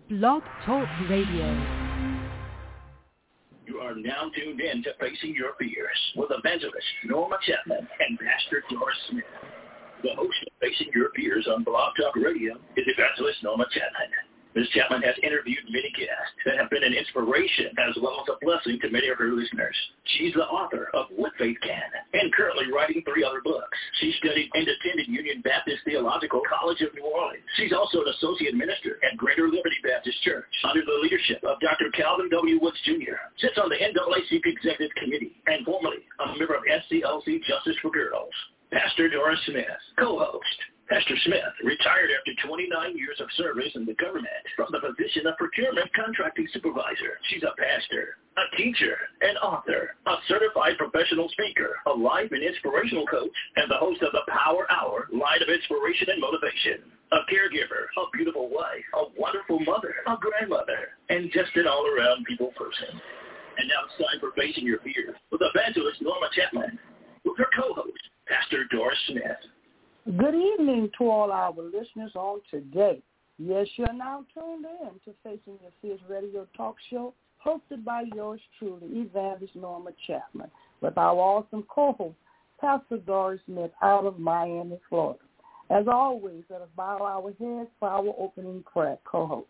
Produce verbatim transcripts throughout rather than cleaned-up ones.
Blog Talk Radio. You are now tuned in to Facing Your Fears with evangelist Norma Chapman and Pastor Doris Smith. The host of Facing Your Fears on Blog Talk Radio is evangelist Norma Chapman. Miz Chapman has interviewed many guests that have been an inspiration as well as a blessing to many of her listeners. She's the author of What Faith Can and currently writing three other books. She studied and attended Union Baptist Theological College of New Orleans. She's also an associate minister at Greater Liberty Baptist Church under the leadership of Doctor Calvin W. Woods Junior Sits on the N double A C P Executive Committee and formerly a member of S C L C Justice for Girls. Pastor Doris Smith, co-host. Pastor Smith retired after twenty-nine years of service in the government from the position of procurement contracting supervisor. She's a pastor, a teacher, an author, a certified professional speaker, a life and inspirational coach, and the host of the Power Hour, Light of Inspiration and Motivation. A caregiver, a beautiful wife, a wonderful mother, a grandmother, and just an all-around people person. And now it's time for Facing Your Fears with evangelist Norma Chapman with her co-host, Pastor Doris Smith. Good evening to all our listeners on today. Yes, you're now tuned in to Facing Your Fears radio talk show hosted by yours truly, Evangelist Norma Chapman, with our awesome co-host, Pastor Doris Smith, out of Miami, Florida. As always, let us bow our heads for our opening prayer, co-host.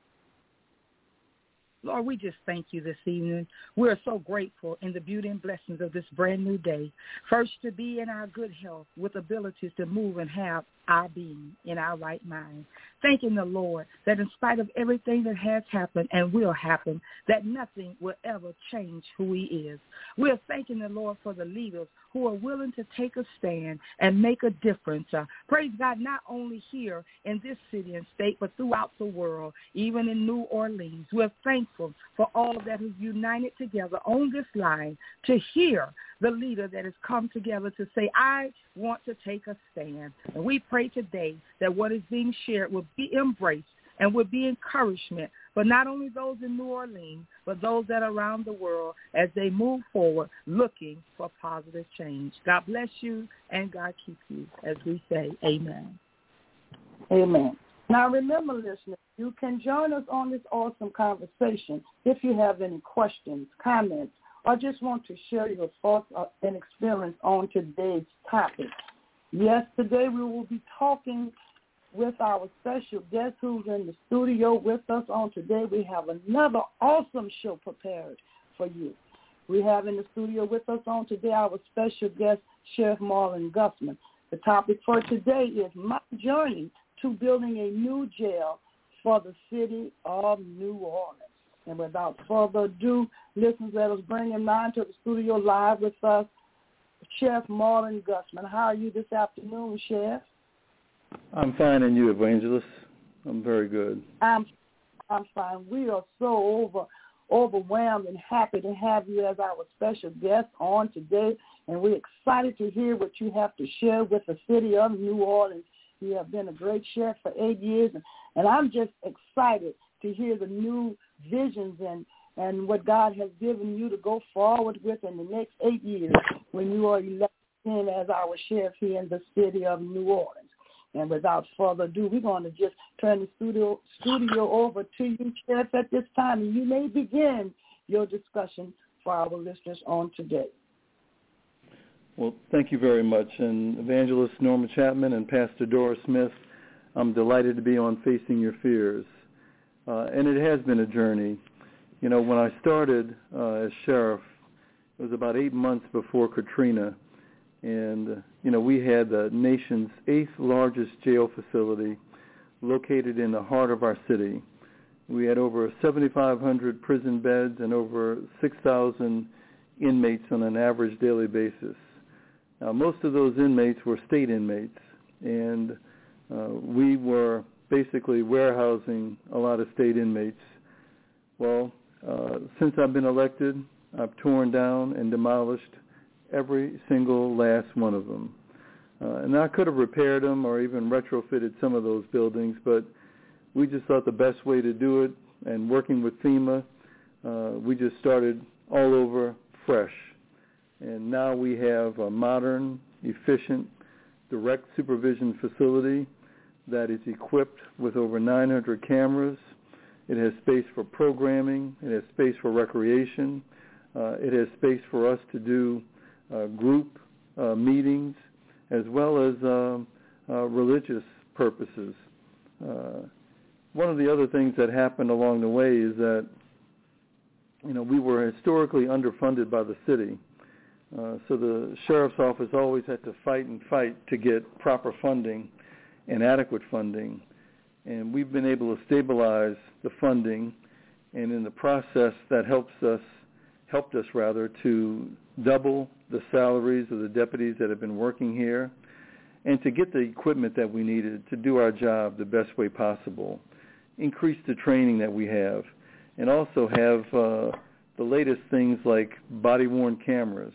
Lord, we just thank you this evening. We're so grateful in the beauty and blessings of this brand new day. First, to be in our good health with abilities to move and have our being in our right mind. Thanking the Lord that in spite of everything that has happened and will happen, that nothing will ever change who he is. We're thanking the Lord for the leaders who are willing to take a stand and make a difference. Uh, praise God, not only here in this city and state, but throughout the world, even in New Orleans. We're thankful for all that is united together on this line to hear the leader that has come together to say, I want to take a stand. And we pray today that what is being shared will be embraced and would be encouragement for not only those in New Orleans, but those that are around the world as they move forward looking for positive change. God bless you and God keep you, as we say, amen. Amen. Now remember, listeners, you can join us on this awesome conversation if you have any questions, comments, or just want to share your thoughts and experience on today's topic. Yes, today we will be talking with our special guest who's in the studio with us on today. We have another awesome show prepared for you. We have in the studio with us on today our special guest, Sheriff Marlon Gusman. The topic for today is my journey to building a new jail for the city of New Orleans. And without further ado, listeners, let us bring him on to the studio live with us, Sheriff Marlon Gusman. How are you this afternoon, Sheriff? I'm fine, and you, Evangelist? I'm very good. I'm I'm fine. We are so over overwhelmed and happy to have you as our special guest on today, and we're excited to hear what you have to share with the city of New Orleans. You have been a great sheriff for eight years, and, and I'm just excited to hear the new visions and, and what God has given you to go forward with in the next eight years when you are elected in as our sheriff here in the city of New Orleans. And without further ado, we're going to just turn the studio studio over to you, Sheriff, at this time, and you may begin your discussion for our listeners on today. Well, thank you very much. And Evangelist Norma Chapman and Pastor Doris Smith, I'm delighted to be on Facing Your Fears. Uh, and it has been a journey. You know, when I started uh, as sheriff, it was about eight months before Katrina. And, uh, you know, we had the nation's eighth largest jail facility located in the heart of our city. We had over seventy-five hundred prison beds and over six thousand inmates on an average daily basis. Now, most of those inmates were state inmates, and uh, we were basically warehousing a lot of state inmates. Well, uh, since I've been elected, I've torn down and demolished every single last one of them. Uh, and I could have repaired them or even retrofitted some of those buildings, but we just thought the best way to do it, and working with FEMA, uh, we just started all over fresh. And now we have a modern, efficient, direct supervision facility that is equipped with over nine hundred cameras It has space for programming. It has space for recreation. Uh, it has space for us to do uh, group uh, meetings as well as uh, uh, religious purposes. Uh, one of the other things that happened along the way is that, you know, we were historically underfunded by the city. Uh, so the sheriff's office always had to fight and fight to get proper funding and adequate funding. And we've been able to stabilize the funding, and in the process that helps us, helped us rather, to double the salaries of the deputies that have been working here and to get the equipment that we needed to do our job the best way possible, increase the training that we have, and also have uh, the latest things like body-worn cameras.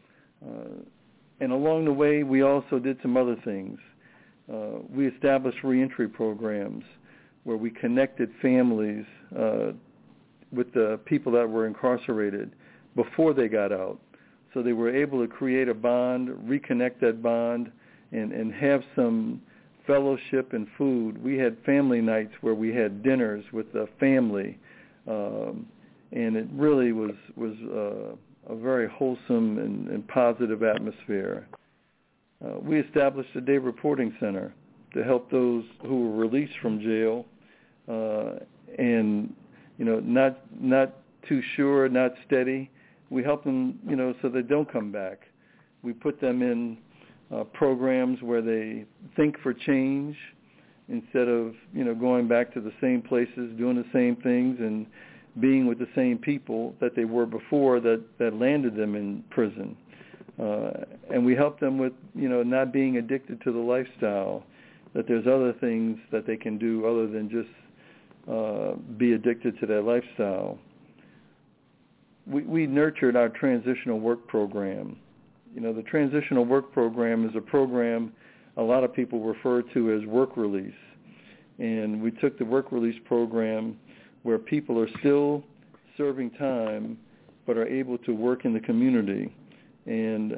Uh, and along the way, we also did some other things. Uh, we established reentry programs where we connected families uh, with the people that were incarcerated before they got out. So they were able to create a bond, reconnect that bond, and, and have some fellowship and food. We had family nights where we had dinners with the family, um, and it really was, was uh, a very wholesome and, and positive atmosphere. Uh, we established a day reporting center to help those who were released from jail uh, and, you know, not not too sure, not steady. We help them, you know, so they don't come back. We put them in uh, programs where they think for change instead of, you know, going back to the same places, doing the same things, and being with the same people that they were before that, that landed them in prison. Uh, and we help them with, you know, not being addicted to the lifestyle, that there's other things that they can do other than just uh, be addicted to their lifestyle. We, we nurtured our transitional work program. You know, the transitional work program is a program a lot of people refer to as work release. And we took the work release program where people are still serving time but are able to work in the community. And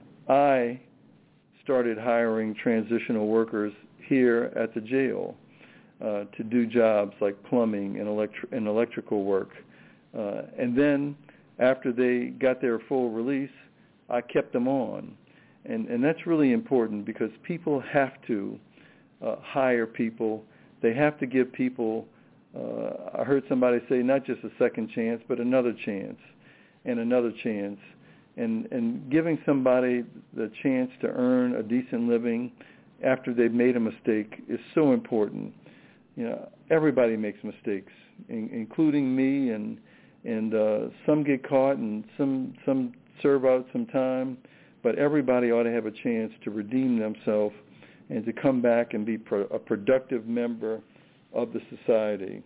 I started hiring transitional workers here at the jail uh, to do jobs like plumbing and, electri- and electrical work. Uh, and then after they got their full release, I kept them on. And, and that's really important because people have to uh, hire people. They have to give people, uh, I heard somebody say, not just a second chance, but another chance and another chance. And, and giving somebody the chance to earn a decent living after they've made a mistake is so important. You know, everybody makes mistakes, in, including me, and and uh, some get caught and some some serve out some time, but everybody ought to have a chance to redeem themselves and to come back and be pro- a productive member of the society.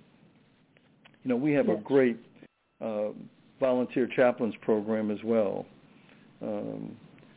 You know, we have yes. a great uh, volunteer chaplains program as well. Um,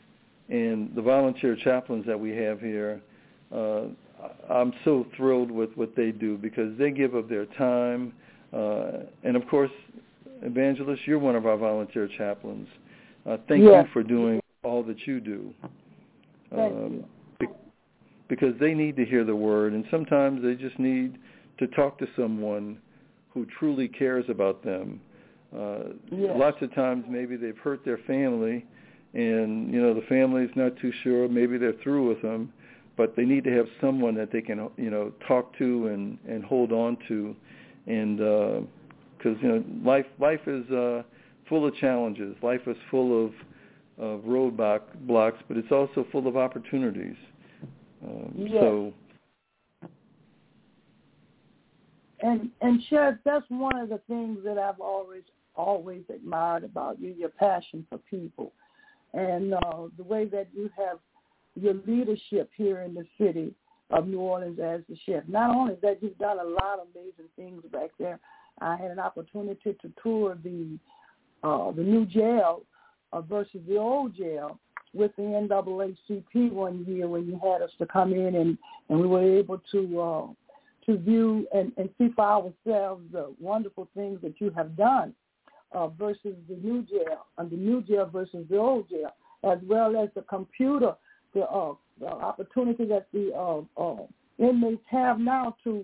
and the volunteer chaplains that we have here, uh, I'm so thrilled with what they do because they give of their time. Uh, and, of course, Evangelist, you're one of our volunteer chaplains. Uh, thank yes. you for doing all that you do. Thank um, you. Be- because they need to hear the word, and sometimes they just need to talk to someone who truly cares about them. Uh, yes. Lots of times maybe they've hurt their family, and, you know, the family's not too sure. Maybe they're through with them, but they need to have someone that they can, you know, talk to and, and hold on to. And because, uh, you know, life life is uh, full of challenges. Life is full of, of roadblock blocks, but it's also full of opportunities. Um, yes. So. And, and Sheriff, that's one of the things that I've always, always admired about you, your passion for people. And uh, the way that you have your leadership here in the city of New Orleans as the sheriff. Not only that, you've done a lot of amazing things back there. I had an opportunity to tour the uh, the new jail uh, versus the old jail with the N double A C P one year when you had us to come in and, and we were able to uh, to view and, and see for ourselves the wonderful things that you have done. Uh, versus the new jail, and the new jail versus the old jail, as well as the computer, the, uh, the opportunity that the uh, uh, inmates have now to,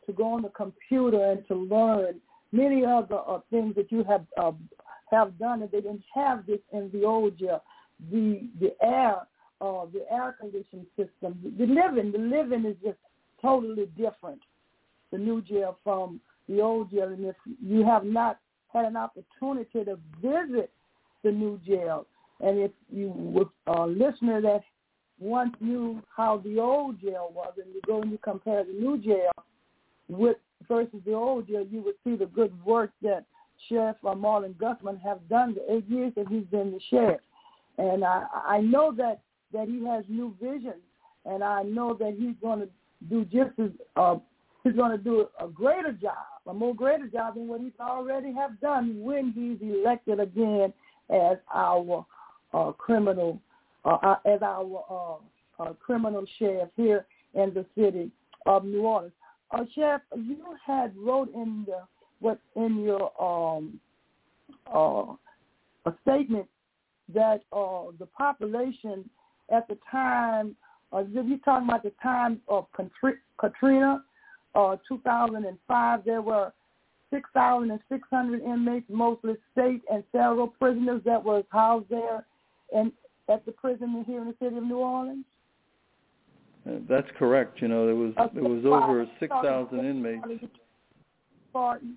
to go on the computer and to learn many other uh, things that you have uh, have done, and they didn't have this in the old jail. The the air, uh, the air conditioning system, the living, the living is just totally different. The new jail from the old jail, and if you have not had an opportunity to visit the new jail, and if you were a listener that once knew how the old jail was, and you go and you compare the new jail with versus the old jail, you would see the good work that Sheriff Marlon Gusman has done the eight years that he's been the sheriff. And I, I know that, that he has new visions, and I know that he's going to do just as uh, he's going to do a greater job, a more greater job than what he's already have done when he's elected again as our uh, criminal uh, as our uh, uh, criminal sheriff here in the city of New Orleans. Uh, Sheriff, you had wrote in the what in your um, uh, a statement that uh, the population at the time, uh, if you're talking about the time of Katrina, uh, two thousand five, there were six thousand six hundred inmates, mostly state and federal prisoners that was housed there and at the prison here in the city of New Orleans? Uh, that's correct. You know, there was there was over six thousand inmates. Pardon?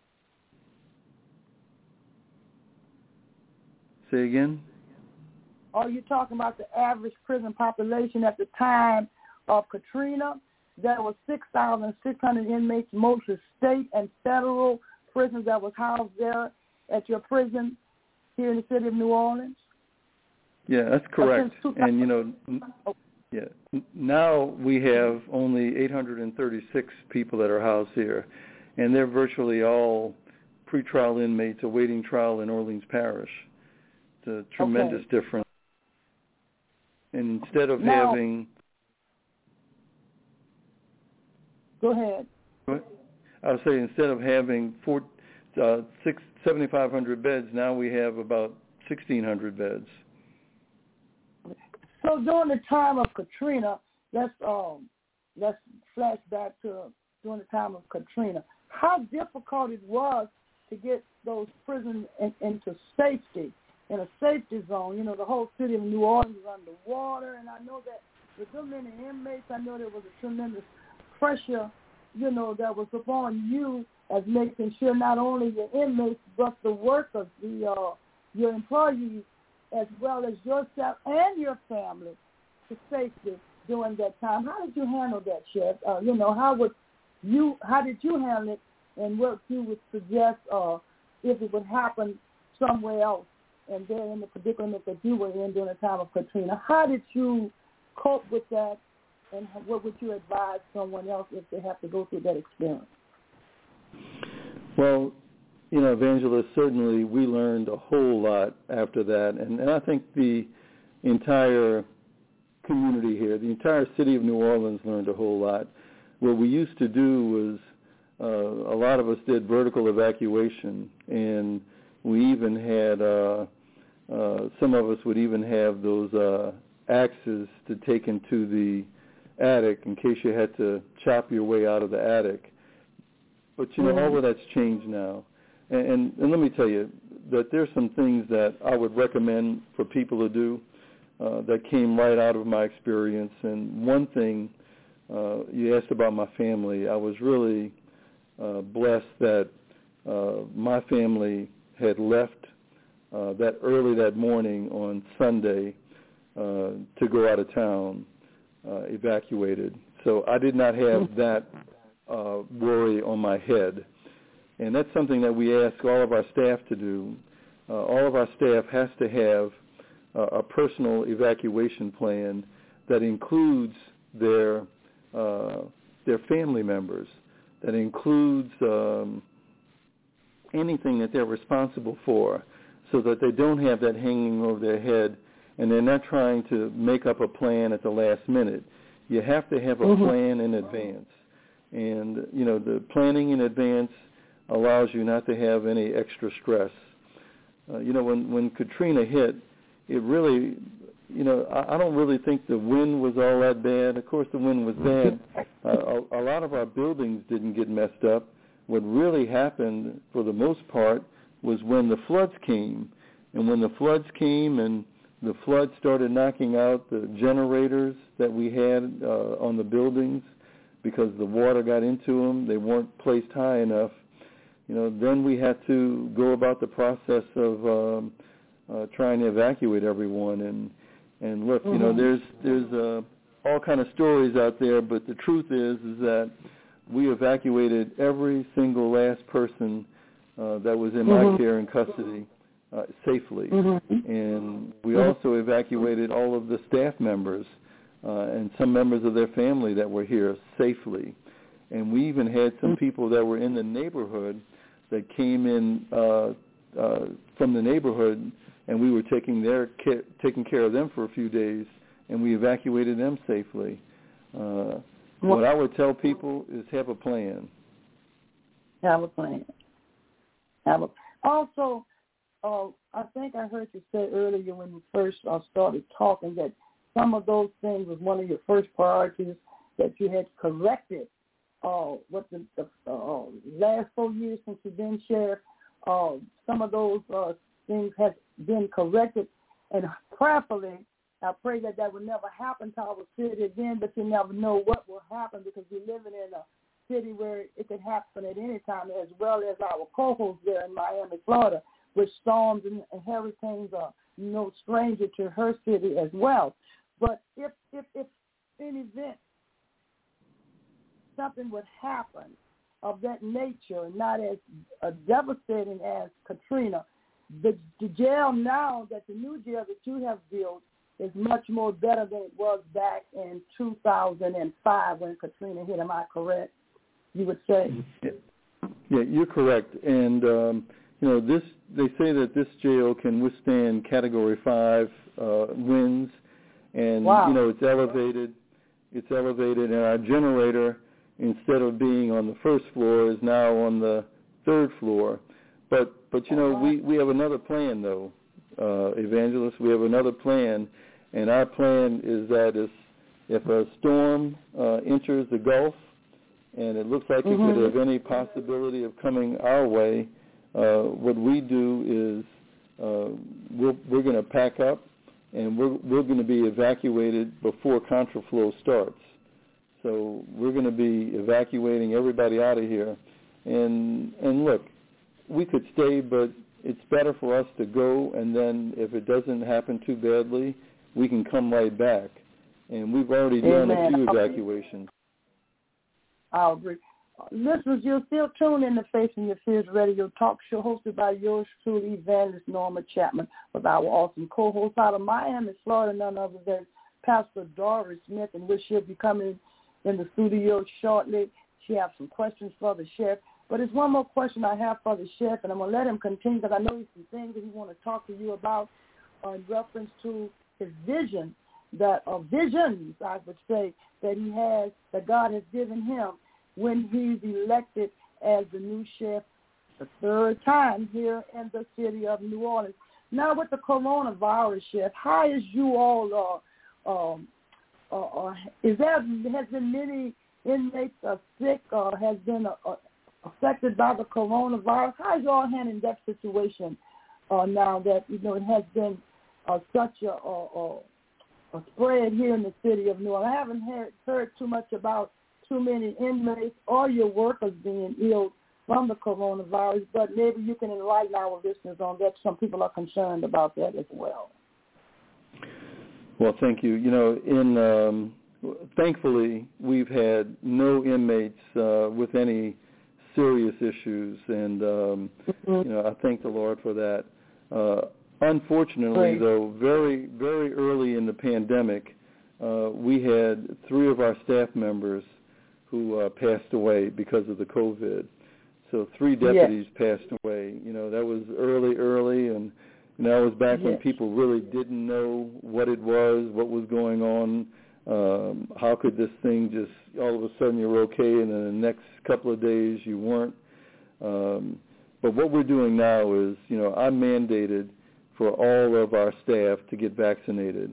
Say again? Are you talking about the average prison population at the time of Katrina? There was six thousand six hundred inmates, mostly state and federal prisons that was housed there at your prison here in the city of New Orleans? Yeah, that's correct. And, you know, yeah, now we have only eight hundred thirty-six people that are housed here, and they're virtually all pretrial inmates awaiting trial in Orleans Parish. It's a tremendous okay. difference. And instead of now, having... Go ahead. I was saying instead of having four, uh, six, seventy-five hundred beds, now we have about sixteen hundred beds. So during the time of Katrina, let's um, let's flash back to during the time of Katrina. How difficult it was to get those prisons in, into safety, in a safety zone. You know, the whole city of New Orleans is underwater, and I know that with so many inmates, I know there was a tremendous pressure, you know, that was upon you as making sure not only your inmates but the workers, the uh, your employees, as well as yourself and your family, to safety during that time. How did you handle that, Sheriff? Uh, you know, how would you? How did you handle it, and what you would suggest uh, if it would happen somewhere else, and they're in the predicament that you were in during the time of Katrina? How did you cope with that, and what would you advise someone else if they have to go through that experience? Well, you know, Evangelist, certainly we learned a whole lot after that, and, and I think the entire community here, the entire city of New Orleans learned a whole lot. What we used to do was uh, a lot of us did vertical evacuation, and we even had, uh, uh, some of us would even have those uh, axes to take into the attic in case you had to chop your way out of the attic. But, you know, mm-hmm. all of that's changed now. And, and, and let me tell you that there's some things that I would recommend for people to do uh, that came right out of my experience. And one thing, uh, you asked about my family. I was really uh, blessed that uh, my family had left uh, that early that morning on Sunday uh, to go out of town, uh, evacuated. So I did not have that uh, worry on my head. And that's something that we ask all of our staff to do. Uh, all of our staff has to have uh, a personal evacuation plan that includes their uh, their family members, that includes um, anything that they're responsible for, so that they don't have that hanging over their head and they're not trying to make up a plan at the last minute. You have to have a mm-hmm. plan in advance. And, you know, the planning in advance allows you not to have any extra stress. Uh, you know, when, when Katrina hit, it really, you know, I, I don't really think the wind was all that bad. Of course, the wind was bad. Uh, a, a lot of our buildings didn't get messed up. What really happened, for the most part, was when the floods came. And when the floods came and the floods started knocking out the generators that we had uh, on the buildings because the water got into them, they weren't placed high enough, you know, then we had to go about the process of um, uh, trying to evacuate everyone. And, and look, mm-hmm. you know, there's there's uh, all kind of stories out there, but the truth is is that we evacuated every single last person uh, that was in mm-hmm. my care and custody uh, safely. Mm-hmm. And we mm-hmm. also evacuated all of the staff members uh, and some members of their family that were here safely. And we even had some people that were in the neighborhood that came in uh, uh, from the neighborhood, and we were taking their care, taking care of them for a few days, and we evacuated them safely. Uh, what I would tell people is have a plan. Have a plan. Have a also. Uh, I think I heard you say earlier when you first uh, started talking that some of those things was one of your first priorities that you had corrected. Uh, what the, the uh, last four years since you've been sheriff, uh, some of those uh, things have been corrected, and prayerfully, I pray that that will never happen to our city again. But you never know what will happen because we're living in a city where it could happen at any time, as well as our co-host there in Miami, Florida, which storms and hurricanes are no stranger to her city as well. But if if if an event, something would happen of that nature, not as uh, devastating as Katrina, the, the jail now, that the new jail that you have built is much more better than it was back in two thousand five when Katrina hit. Am I correct? You would say? Yeah, you're correct. And, um, you know, this they say that this jail can withstand Category five uh, winds. And, wow. you know, it's elevated. It's elevated, and our generator, instead of being on the first floor, is now on the third floor. But, but you know, we, we have another plan, though, uh, Evangelist. We have another plan, and our plan is that if, if a storm uh, enters the Gulf, and it looks like mm-hmm. it could have any possibility of coming our way, uh, what we do is uh, we're, we're going to pack up, and we're, we're going to be evacuated before contraflow starts. So we're going to be evacuating everybody out of here. And and look, we could stay, but it's better for us to go, and then if it doesn't happen too badly, we can come right back. And we've already done Amen. a few evacuations. I'll agree. Listeners, you're still tuned in to Facing Your Fears radio talk show hosted by yours truly, Evangelist Norma Chapman, with our awesome co-host out of Miami, Florida, none other than Pastor Doris Smith, and which she'll be coming in the studio shortly. She has some questions for the chef. But there's one more question I have for the chef, and I'm going to let him continue because I know there's some things that he wants to talk to you about uh, in reference to his vision, that uh, visions, I would say, that he has, that God has given him when he's elected as the new chef the third time here in the city of New Orleans. Now with the coronavirus, chef, how is you all, uh, um, uh, uh, is there, has been many inmates uh, sick or has been uh, uh, affected by the coronavirus? How is you all handling that situation uh, now that, you know, it has been uh, such a, a, a spread here in the city of New Orleans? I haven't heard, heard too much about too many inmates or your workers being ill from the coronavirus, but maybe you can enlighten our listeners on that. Some people are concerned about that as well. Well, thank you. You know, in um, thankfully, we've had no inmates uh, with any serious issues, and um, mm-hmm. you know, I thank the Lord for that. Uh, unfortunately, right. though, very, very early in the pandemic, uh, we had three of our staff members who uh, passed away because of the COVID. So three deputies yes. passed away. You know, that was early, early, and you know, that was back yes. when people really didn't know what it was, what was going on. Um, how could this thing just, all of a sudden you're okay, and then the next couple of days you weren't. Um, but what we're doing now is, you know, I'm mandated for all of our staff to get vaccinated.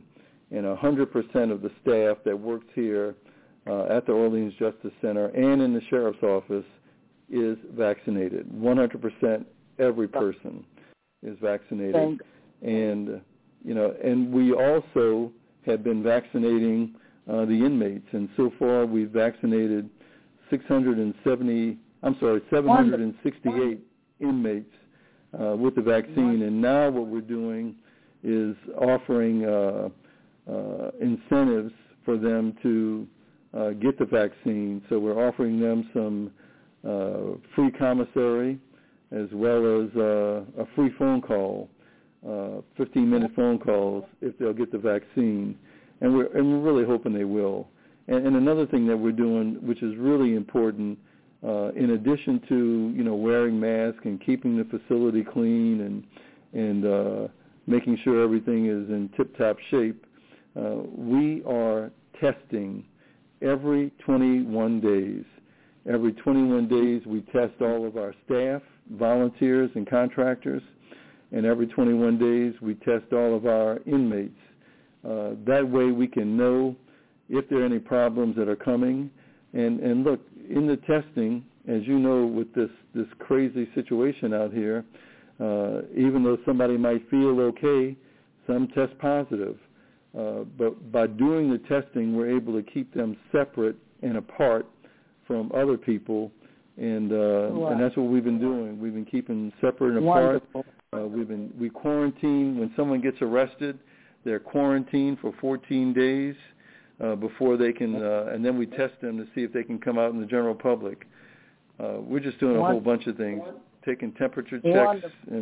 and one hundred percent of the staff that works here uh, at the Orleans Justice Center and in the Sheriff's Office is vaccinated. one hundred percent every person is vaccinated. And, you know, and we also have been vaccinating uh, the inmates, and so far we've vaccinated six hundred seventy, I'm sorry, seven hundred sixty-eight inmates uh, with the vaccine, and now what we're doing is offering uh, uh, incentives for them to uh, get the vaccine. So we're offering them some uh, free commissary as well as uh, a free phone call, uh, fifteen-minute phone calls if they'll get the vaccine, and we're and we're really hoping they will. And, and another thing that we're doing, which is really important, uh, in addition to you know wearing masks and keeping the facility clean and and uh, making sure everything is in tip-top shape, uh, we are testing every twenty-one days. Every twenty-one days we test all of our staff, volunteers, and contractors, and every twenty-one days we test all of our inmates. Uh, that way we can know if there are any problems that are coming. And, and look, in the testing, as you know, with this, this crazy situation out here, uh, even though somebody might feel okay, some test positive. Uh, but by doing the testing, we're able to keep them separate and apart from other people, and uh, wow. and that's what we've been doing. We've been keeping separate and apart. Uh, we've been we quarantine when someone gets arrested. They're quarantined for fourteen days uh, before they can, uh, and then we test them to see if they can come out in the general public. Uh, we're just doing a whole bunch of things, taking temperature checks Wonderful. and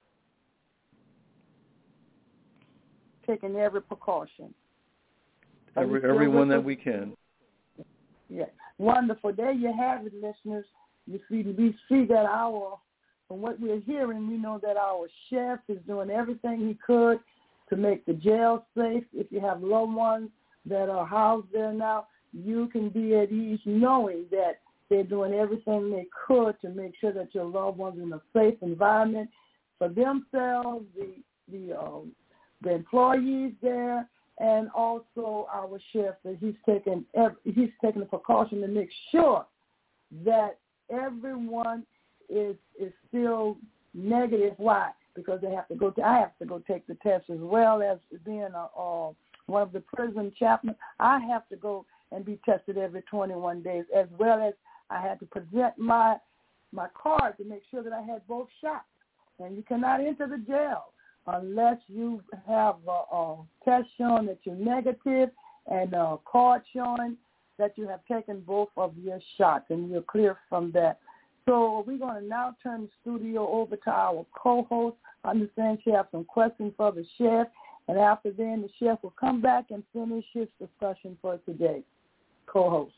taking every precaution. Every everyone that we can. Yeah, wonderful. There you have it, listeners. You see, we see that our, from what we're hearing, we know that our chef is doing everything he could to make the jail safe. If you have loved ones that are housed there now, you can be at ease knowing that they're doing everything they could to make sure that your loved ones are in a safe environment for themselves, the the um, the employees there, and also our chef, that he's taking he's taking the precaution to make sure that everyone is is still negative. Why? Because they have to go. To, I have to go take the test as well as being a, uh, one of the prison chaplains. I have to go and be tested every twenty-one days, as well as I had to present my my card to make sure that I had both shots. And you cannot enter the jail unless you have a, a test showing that you're negative and a card showing that you have taken both of your shots and you're clear from that. So we're going to now turn the studio over to our co-host. I understand she has some questions for the chef, and after then the chef will come back and finish his discussion for today. Co-host.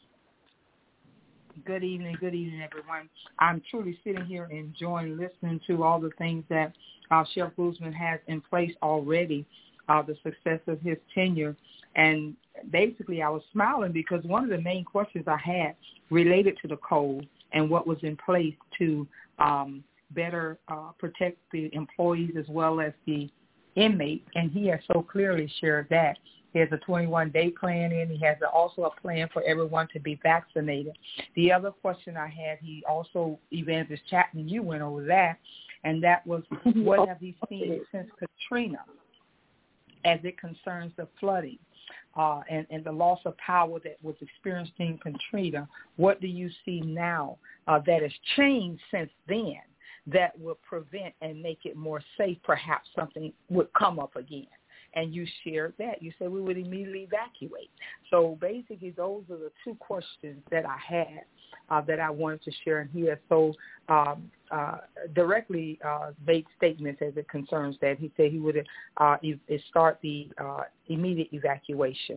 Good evening, good evening, everyone. I'm truly sitting here enjoying listening to all the things that uh, Chef Guzman has in place already, uh, the success of his tenure. And basically I was smiling because one of the main questions I had related to the code and what was in place to um, better uh, protect the employees as well as the inmates, and he has so clearly shared that. He has a twenty-one day plan in. He has also a plan for everyone to be vaccinated. The other question I had, he also, Evangelist Chapman, you went over that, and that was what have you seen since Katrina as it concerns the flooding uh, and, and the loss of power that was experienced in Katrina? What do you see now uh, that has changed since then that will prevent and make it more safe? Perhaps something would come up again. And you shared that. You said we would immediately evacuate. So basically those are the two questions that I had uh, that I wanted to share. And he has so um, uh, directly uh, made statements as it concerns that. He said he would uh, e- start the uh, immediate evacuation.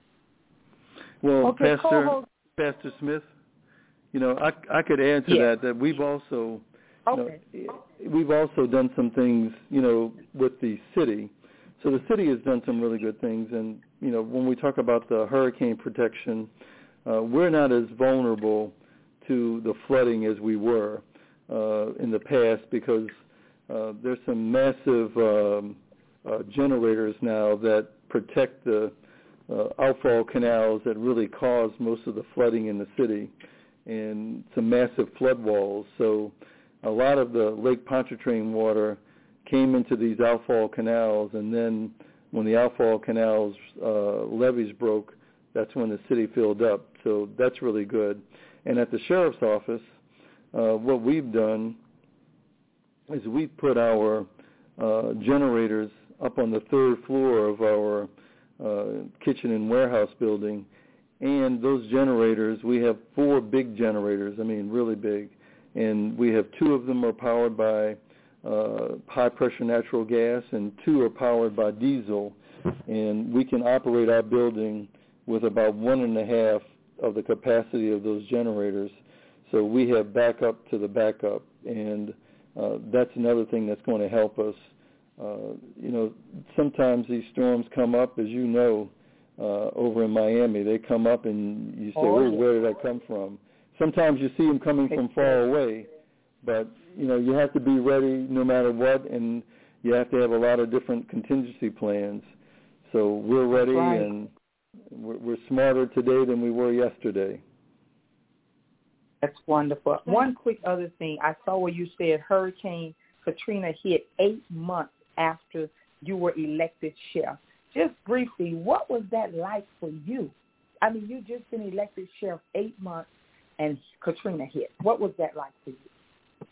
Well, okay, Pastor, co-host. Pastor Smith, you know, I, I could add to yes. that that we've also, okay. you know, we've also done some things, you know, with the city. So the city has done some really good things, and, you know, when we talk about the hurricane protection, uh, we're not as vulnerable to the flooding as we were uh, in the past because uh, there's some massive um, uh, generators now that protect the uh, outfall canals that really caused most of the flooding in the city, and some massive flood walls. So a lot of the Lake Pontchartrain water came into these outfall canals, and then when the outfall canals uh, levees broke, that's when the city filled up. So that's really good. And at the sheriff's office, uh, what we've done is we've put our uh, generators up on the third floor of our uh, kitchen and warehouse building. And those generators, we have four big generators, I mean really big. And we have two of them are powered by uh, high-pressure natural gas, and two are powered by diesel. And we can operate our building with about one and a half of the capacity of those generators. So we have backup to the backup. And uh, that's another thing that's going to help us. Uh, you know, sometimes these storms come up, as you know, uh, over in Miami. They come up and you say, oh, oh, where did that come from? Sometimes you see them coming from far away, but, you know, you have to be ready no matter what, and you have to have a lot of different contingency plans. So we're ready, right. and we're, we're smarter today than we were yesterday. That's wonderful. One quick other thing. I saw where you said Hurricane Katrina hit eight months after you were elected sheriff. Just briefly, what was that like for you? I mean, you just been elected sheriff eight months and Katrina hit. What was that like for you?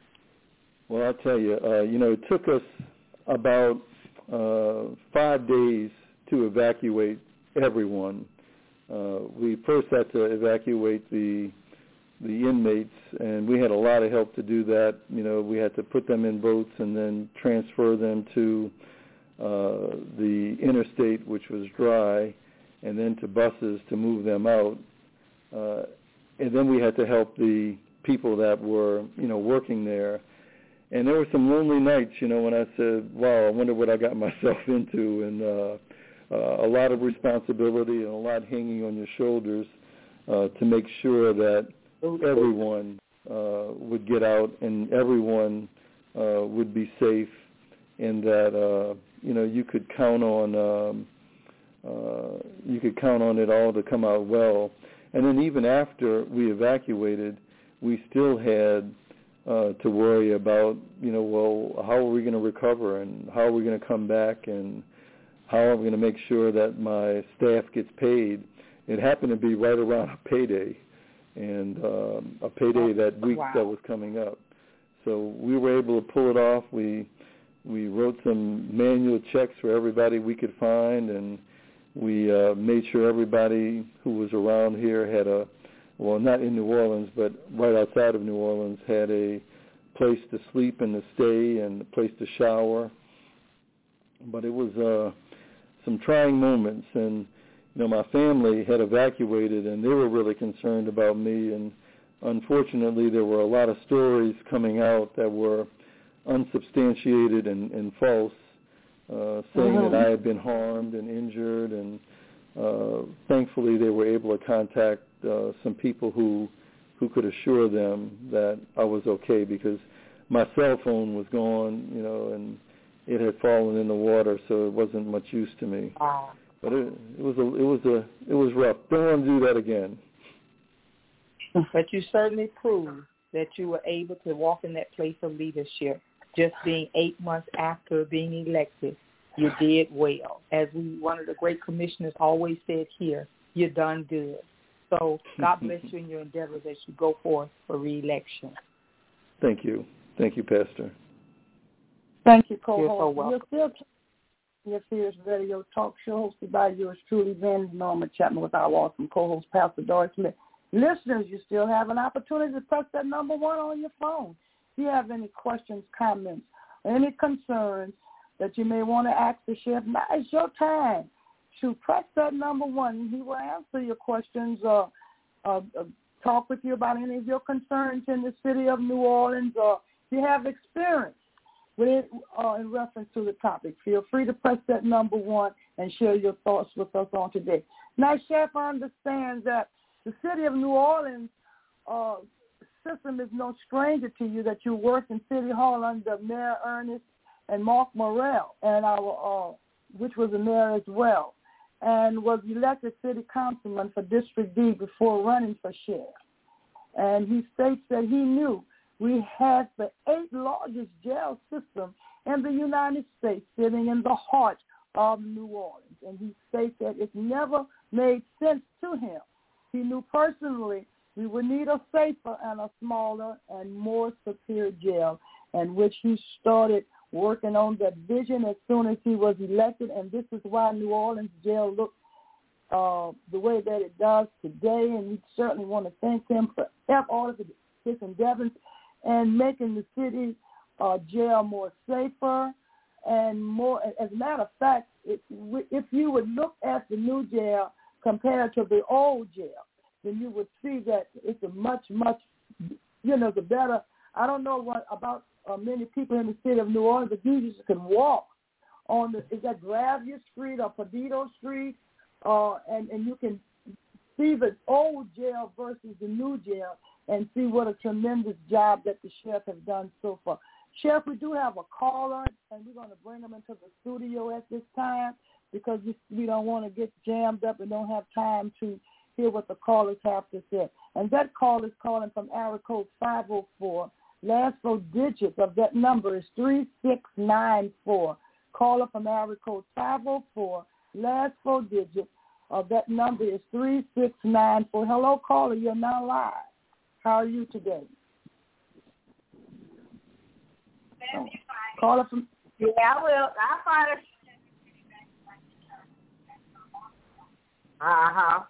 Well, I'll tell you, uh, you know, it took us about uh, five days to evacuate everyone. Uh, we first had to evacuate the the inmates, and we had a lot of help to do that. You know, we had to put them in boats and then transfer them to uh, the interstate, which was dry, and then to buses to move them out. Uh, and then we had to help the people that were, you know, working there. And there were some lonely nights, you know, when I said, wow, I wonder what I got myself into, and uh, uh, a lot of responsibility and a lot hanging on your shoulders uh, to make sure that everyone uh, would get out and everyone uh, would be safe, and that, uh, you know, you could count on um, uh, you could count on it all to come out well. And then even after we evacuated, we still had uh, to worry about, you know, well, how are we going to recover, and how are we going to come back, and how are we going to make sure that my staff gets paid. It happened to be right around a payday, and um, a payday that week wow. that was coming up. So we were able to pull it off. We we wrote some manual checks for everybody we could find, and we uh, made sure everybody who was around here had a, well, not in New Orleans, but right outside of New Orleans, had a place to sleep and to stay and a place to shower. But it was uh, some trying moments, and you know, my family had evacuated, and they were really concerned about me. And unfortunately, there were a lot of stories coming out that were unsubstantiated and, and false, uh, saying uh-huh. that I had been harmed and injured. And uh, thankfully, they were able to contact uh, some people who who could assure them that I was okay, because my cell phone was gone, you know, and it had fallen in the water, so it wasn't much use to me. Wow. But it, it was a, it was a, it was rough. Don't want to do that again. But you certainly proved that you were able to walk in that place of leadership. Just being eight months after being elected, you did well. As we, one of the great commissioners always said here, you done good. So God bless you in your endeavors as you go forth for re-election. Thank you. Thank you, Pastor. Thank you, co-host. You're so welcome. You're still Your Fears Radio talk show hosted by yours truly, Van Norma Chapman, with our awesome co-host, Pastor Doris Smith. Listeners, you still have an opportunity to press that number one on your phone. If you have any questions, comments, or any concerns that you may want to ask the sheriff, now is your time to press that number one. He will answer your questions or uh, uh, talk with you about any of your concerns in the city of New Orleans, or if you have experience with it, uh, in reference to the topic. Feel free to press that number one and share your thoughts with us on today. Now, Sheriff, I understand that the city of New Orleans uh, system is no stranger to you, that you work in City Hall under Mayor Ernest and Mark Morrell, and our uh, which was a mayor as well, and was elected city councilman for District D before running for sheriff. And he states that he knew we had the eighth largest jail system in the United States sitting in the heart of New Orleans. And he states that it never made sense to him. He knew personally we would need a safer and a smaller and more secure jail, and which he started working on that vision as soon as he was elected. And this is why New Orleans jail looks uh, the way that it does today. And we certainly want to thank him for all of his endeavors and making the city uh, jail more safer and more. As a matter of fact, if, if you would look at the new jail compared to the old jail, then you would see that it's a much, much, you know, the better. I don't know what about uh, many people in the city of New Orleans, but you just can walk on the, is that Gravier Street or Perdido Street, uh, and, and you can see the old jail versus the new jail and see what a tremendous job that the sheriff has done so far. Sheriff, we do have a caller, and we're going to bring him into the studio at this time because we don't want to get jammed up and don't have time to hear what the callers have to say. And that call is calling from area code five oh four. Last four digits of that number is three six nine four. Caller from area code five oh four. Last four digits of that number is three six nine four. Hello, caller. You're now live. How are you today? Oh. Caller from... Yeah, I will. I'll find it. Uh-huh.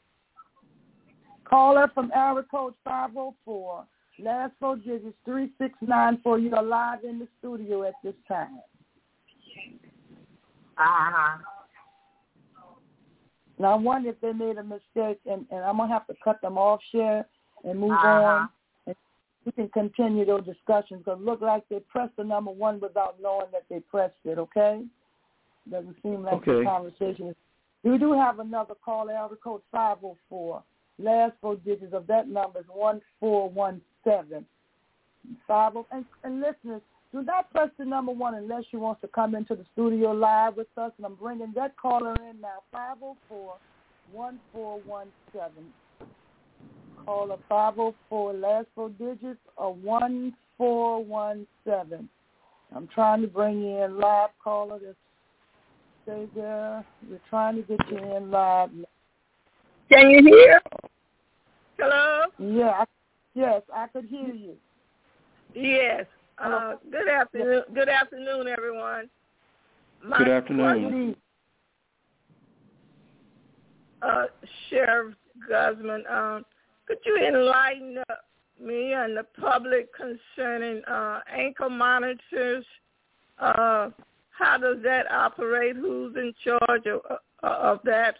Caller from area code five oh four. Last four digits, three six nine four. You are live in the studio at this time. Uh-huh. Now, I wonder if they made a mistake, and, and I'm going to have to cut them off, share, and move uh-huh. on. And we can continue those discussions because it looked like they pressed the number one without knowing that they pressed it, okay? Doesn't seem like okay. the conversation is. We do have another call, area code five oh four. Last four digits of that number is one four one seven. Five, and, and listeners, do not press the number one unless you want to come into the studio live with us. And I'm bringing that caller in now, five oh four, one four one seven. Caller five oh four, last four digits are one four one seven. I'm trying to bring you in live, caller. Just stay there. We're trying to get you in live. Can you hear? Hello? Yeah, I, yes, I could hear you. Yes. Uh, good afternoon. Good afternoon, everyone. My good afternoon. Uh, Sheriff Guzman, um, could you enlighten me and the public concerning uh, ankle monitors? Uh, how does that operate? Who's in charge of, uh, of that?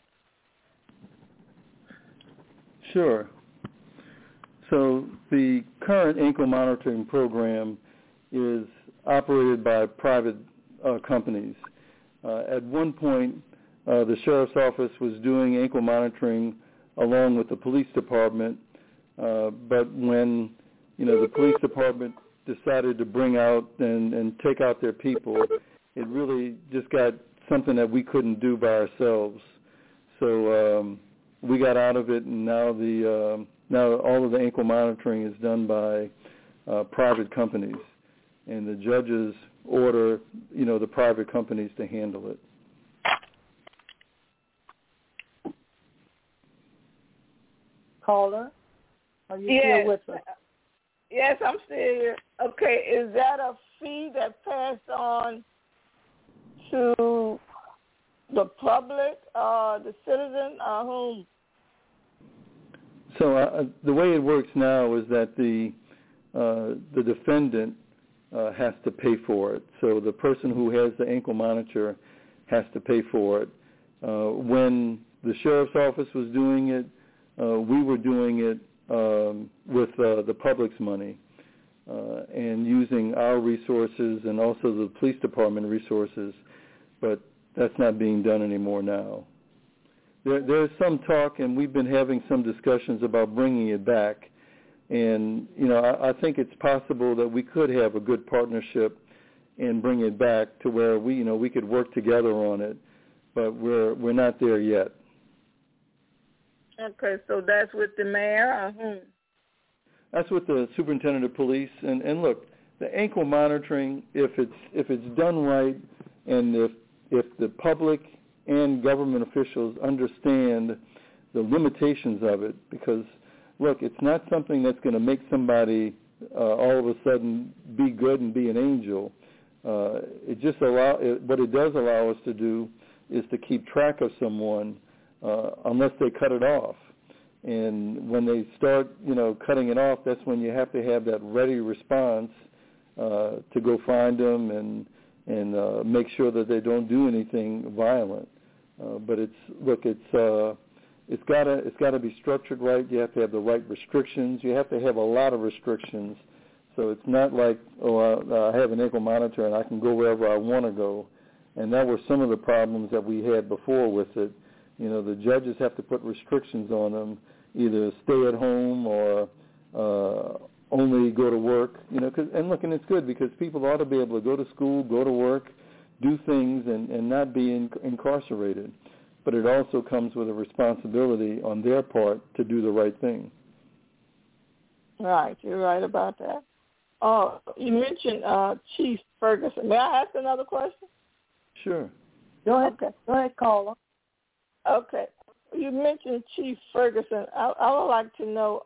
Sure. So the current ankle monitoring program is operated by private uh, companies. Uh, at one point, uh, the sheriff's office was doing ankle monitoring along with the police department, uh, but when you know the police department decided to bring out and, and take out their people, it really just got something that we couldn't do by ourselves. So um, we got out of it, and now the uh, now all of the ankle monitoring is done by uh, private companies, and the judges order you know the private companies to handle it. Caller, are you yes. still with us? Yes, I'm still here. Okay, is that a fee that passed on to the public, uh, the citizen, or whom? So uh, the way it works now is that the uh, the defendant uh, has to pay for it. So the person who has the ankle monitor has to pay for it. Uh, when the sheriff's office was doing it, uh, we were doing it um, with uh, the public's money uh, and using our resources and also the police department resources, but that's not being done anymore now. There, there's some talk, and we've been having some discussions about bringing it back. And, you know, I, I think it's possible that we could have a good partnership and bring it back to where we, you know, we could work together on it. but we're we're not there yet. Okay, so that's with the mayor or whom? That's with the superintendent of police. And, and look, the ankle monitoring, if it's if it's done right, and if if the public and government officials understand the limitations of it, because look, it's not something that's going to make somebody uh, all of a sudden be good and be an angel. Uh, it just allow it, what it does allow us to do is to keep track of someone uh, unless they cut it off. And when they start, you know, cutting it off, that's when you have to have that ready response uh, to go find them and and uh, make sure that they don't do anything violent. Uh, but it's look, it's uh, it's gotta it's gotta be structured right. You have to have the right restrictions. You have to have a lot of restrictions. So it's not like, oh, I, I have an ankle monitor and I can go wherever I want to go. And that were some of the problems that we had before with it. You know, the judges have to put restrictions on them, either stay at home or uh, only go to work. You know, cause, and look, and it's good because people ought to be able to go to school, go to work, do things, and, and not be in, incarcerated. But it also comes with a responsibility on their part to do the right thing. Right, you're right about that. Oh, you mentioned uh, Chief Ferguson. May I ask another question? Sure. Go ahead. Okay. Go ahead, caller. Okay. You mentioned Chief Ferguson. I, I would like to know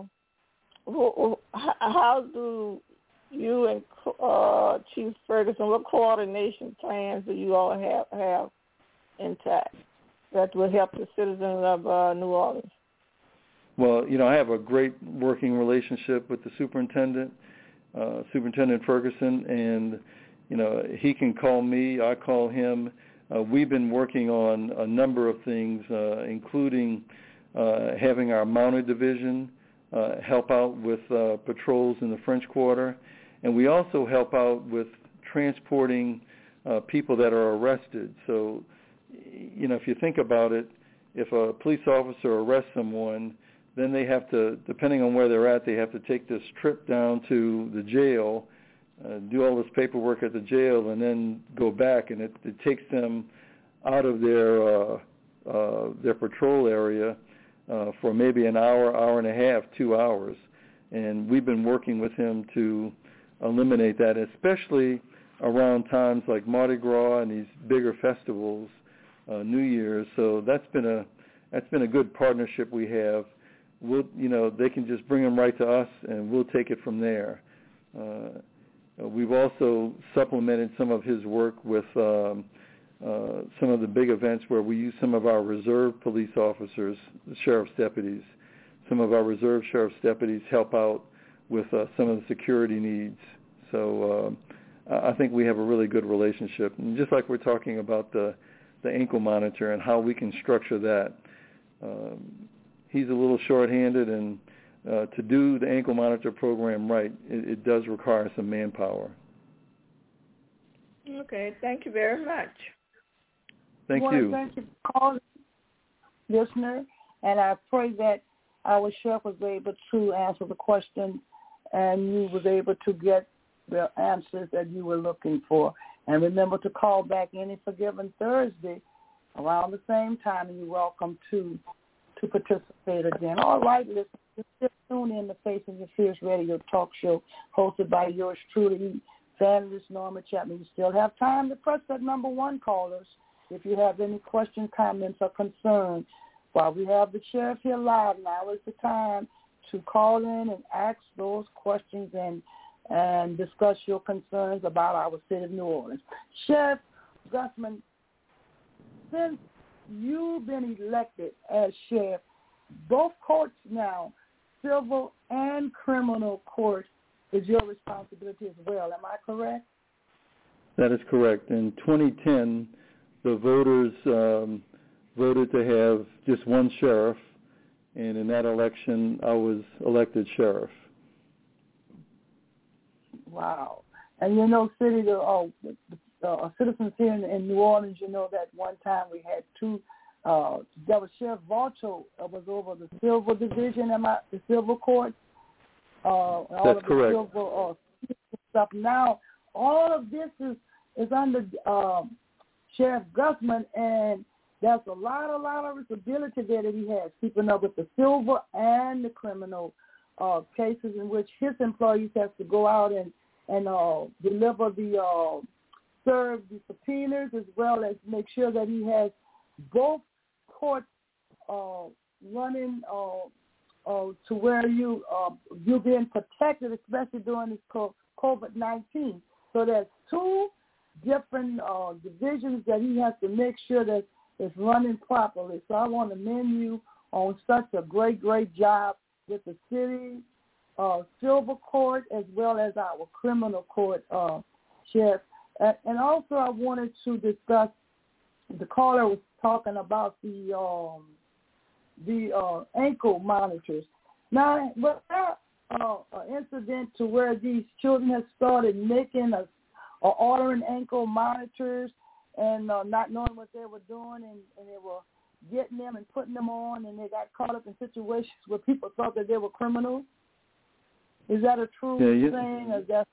um, wh- wh- how do you and uh, Chief Ferguson, what coordination plans do you all have, have intact that will help the citizens of uh, New Orleans? Well, you know, I have a great working relationship with the superintendent, uh, Superintendent Ferguson, and, you know, he can call me, I call him. Uh, we've been working on a number of things, uh, including uh, having our mounted division uh, help out with uh, patrols in the French Quarter, and we also help out with transporting uh, people that are arrested. So, you know, if you think about it, if a police officer arrests someone, then they have to, depending on where they're at, they have to take this trip down to the jail, uh, do all this paperwork at the jail, and then go back. And it, it takes them out of their uh, uh, their patrol area uh, for maybe an hour, hour and a half, two hours. And we've been working with him to eliminate that, especially around times like Mardi Gras and these bigger festivals, uh, New Year's. So that's been a that's been a good partnership we have. We'll, you know, they can just bring them right to us, and we'll take it from there. Uh, we've also supplemented some of his work with um, uh, some of the big events where we use some of our reserve police officers, the sheriff's deputies. Some of our reserve sheriff's deputies help out with uh, some of the security needs. So uh, I think we have a really good relationship. And just like we're talking about the, the ankle monitor and how we can structure that, um, he's a little short-handed, and uh, to do the ankle monitor program right, it, it does require some manpower. Okay, thank you very much. Thank I you. Thank you for calling, listener, and I pray that our sheriff was able to answer the question and you was able to get the answers that you were looking for. And remember to call back any Forgiven Thursday around the same time, and you're welcome to to participate again. All right, listeners, just tune in to Facing Your Fears radio talk show hosted by yours truly, Evangelist Norma Chapman. You still have time to press that number one, callers, if you have any questions, comments, or concerns. While we have the sheriff here live, now is the time to call in and ask those questions and and discuss your concerns about our city of New Orleans. Sheriff Gusman, since you've been elected as sheriff, both courts now, civil and criminal court, is your responsibility as well. Am I correct? That is correct. In twenty ten, the voters um, voted to have just one sheriff, and in that election, I was elected sheriff. Wow. And you know, city, the, uh, the uh, citizens here in, in New Orleans, you know that one time we had two, uh, that was Sheriff Valcho uh, was over the civil division, am I, the civil court. Uh, all That's of the correct. Civil, uh, stuff. Now, all of this is, is under um, Sheriff Guzman, and there's a lot, a lot of responsibility there that he has, keeping up with the civil and the criminal uh, cases in which his employees have to go out and, and uh, deliver the, uh, serve the subpoenas, as well as make sure that he has both courts uh, running uh, uh, to where you, uh, you're being protected, especially during this COVID nineteen. So there's two different uh, divisions that he has to make sure that it's running properly. So I want to commend you on such a great, great job with the city uh, civil court as well as our criminal court, uh, Sheriff. Uh, and also I wanted to discuss, the caller was talking about the um, the uh, ankle monitors. Now, was there uh, an incident to where these children have started making a, or ordering ankle monitors and uh, not knowing what they were doing, and, and they were getting them and putting them on, and they got caught up in situations where people thought that they were criminals? Is that a true yeah, you, thing? Or that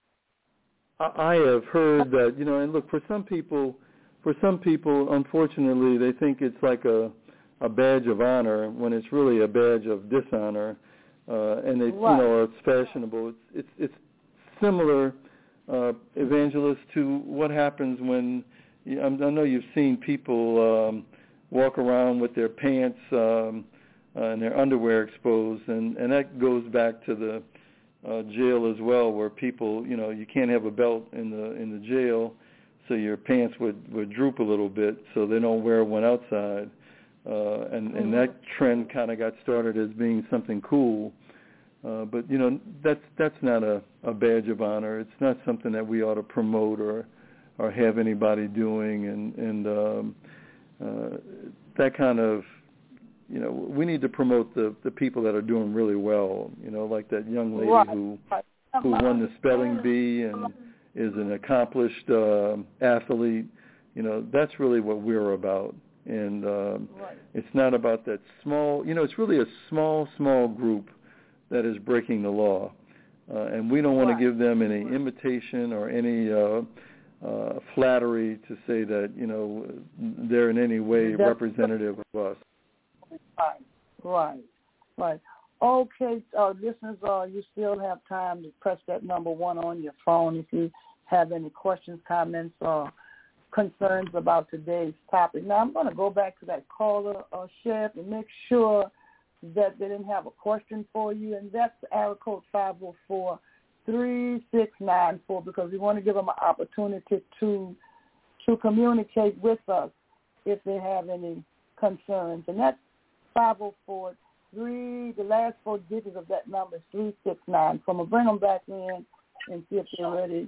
I have heard that, you know, and look, for some people, for some people, unfortunately, they think it's like a, a badge of honor when it's really a badge of dishonor, uh, and they, right. you know, it's fashionable. It's it's, it's similar, uh, Evangelist, to what happens when, I know you've seen people um, walk around with their pants um, uh, and their underwear exposed, and, and that goes back to the uh, jail as well, where people, you know, you can't have a belt in the in the jail, so your pants would, would droop a little bit, so they don't wear one outside. Uh, and, mm-hmm. and that trend kind of got started as being something cool. Uh, but, you know, that's that's not a, a badge of honor. It's not something that we ought to promote or or have anybody doing. And, and um, uh, that kind of, you know, we need to promote the, the people that are doing really well, you know, like that young lady right. who who won the spelling bee and is an accomplished uh, athlete. You know, that's really what we're about. And um, right. it's not about that small, you know, it's really a small, small group that is breaking the law. Uh, and we don't want right. to give them any imitation or any uh, uh, flattery to say that, you know, they're in any way That's representative of us. Right, right, right. Okay, uh, listeners, uh, you still have time to press that number one on your phone if you have any questions, comments, or concerns about today's topic. Now, I'm going to go back to that caller, uh, Sheriff, and make sure that they didn't have a question for you, and that's area code five oh four, three six nine four, because we want to give them an opportunity to to communicate with us if they have any concerns. And that's five oh four, three, the last four digits of that number is three six nine. So I'm going to bring them back in and see if they're ready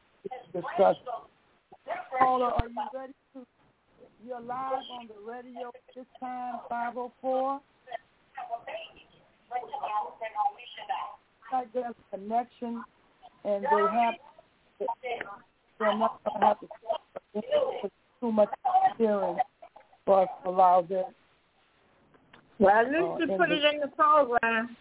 to discuss. Caller, are you ready to, you're live on the radio this time, five oh four. Like there's a connection, and they have, they're not going to have to put too much interference for us to allow this. Well, at least you uh, put it in the program.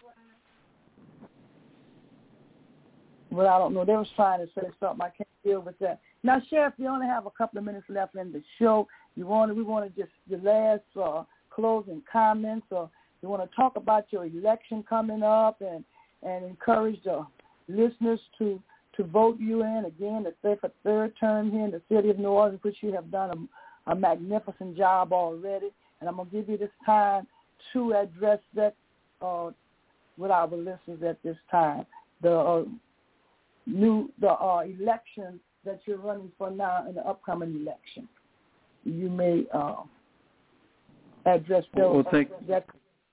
Well, I don't know. They was trying to say something. I can't deal with that. Now, Sheriff, we only have a couple of minutes left in the show. You want we want to just the last uh, closing comments, or you want to talk about your election coming up, and, and encourage the listeners to, to vote you in again to stay for third term here in the city of New Orleans, which you have done a, a magnificent job already. And I'm going to give you this time to address that uh, with our listeners at this time. The uh, new the uh, election that you're running for now in the upcoming election. You may uh, address those. Well, thank, that.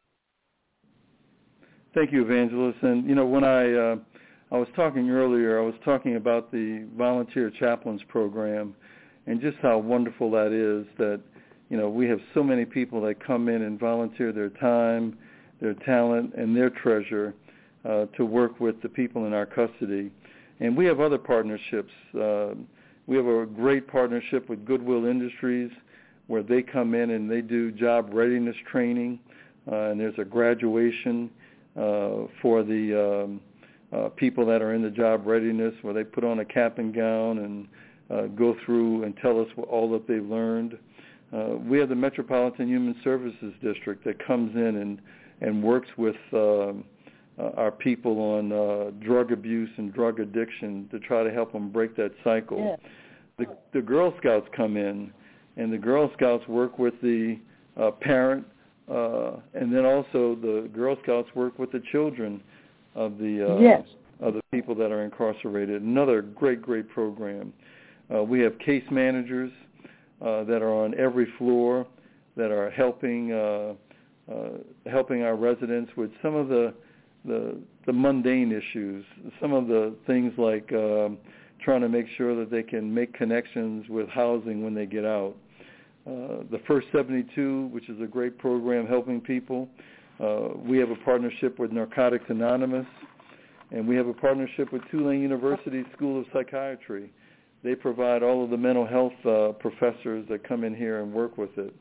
thank you, Evangelist. And, you know, when I uh, I was talking earlier, I was talking about the Volunteer Chaplains Program and just how wonderful that is, that, you know, we have so many people that come in and volunteer their time, their talent, and their treasure uh, to work with the people in our custody. And we have other partnerships. Uh, we have a great partnership with Goodwill Industries, where they come in and they do job readiness training, uh, and there's a graduation uh, for the um, uh, people that are in the job readiness, where they put on a cap and gown and uh, go through and tell us what, all that they've learned. Uh, we have the Metropolitan Human Services District that comes in and, and works with um, uh, our people on uh, drug abuse and drug addiction to try to help them break that cycle. Yeah. The, the Girl Scouts come in, and the Girl Scouts work with the uh, parent, uh, and then also the Girl Scouts work with the children of the uh, yes. of the people that are incarcerated. Another great, great program. Uh, we have case managers uh, that are on every floor that are helping uh, uh, helping our residents with some of the, the the mundane issues, some of the things like um, trying to make sure that they can make connections with housing when they get out. Uh, the First seventy-two, which is a great program helping people. Uh, we have a partnership with Narcotics Anonymous, and we have a partnership with Tulane University School of Psychiatry. They provide all of the mental health uh, professors that come in here and work with it.